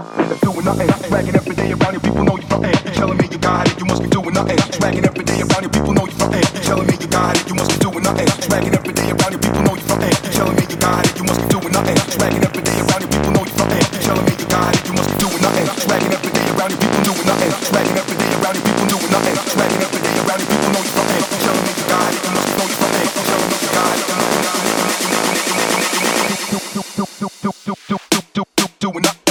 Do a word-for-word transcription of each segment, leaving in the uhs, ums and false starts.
doing nothing. Swagging every day around here, people know you frontin'. You telling me you got it, you must be doing nothing. Swagging every day around here, people know you frontin'. You telling me you got it, you must be doing nothing. Swagging every day around here, people know you frontin'. You telling me you got it, you must be doing nothing. Swagging every day around here, people know you frontin'. You telling me you got it, you must be doing nothing. Swagging every day around here, people doing nothing. Swagging every day around here, people doing nothing. Swagging every day around here, people know you frontin'. You telling me you got it, you must be know you frontin'. You telling me you got it, you must be doing nothing.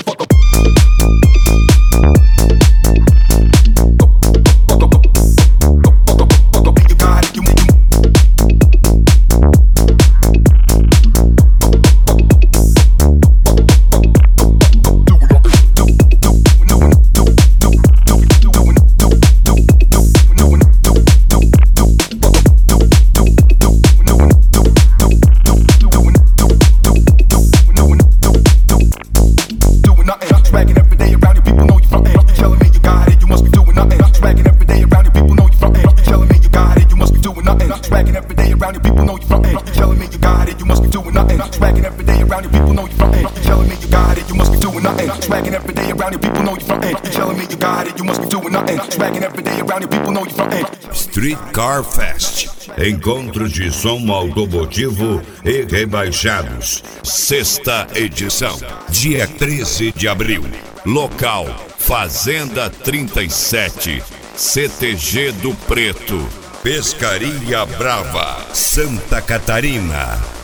Streetcar Fest. Encontro de som automotivo e rebaixados. Sexta edição. Dia treze de abril. Local: Fazenda trinta e sete. C T G do Preto. Pescaria Brava, Santa Catarina.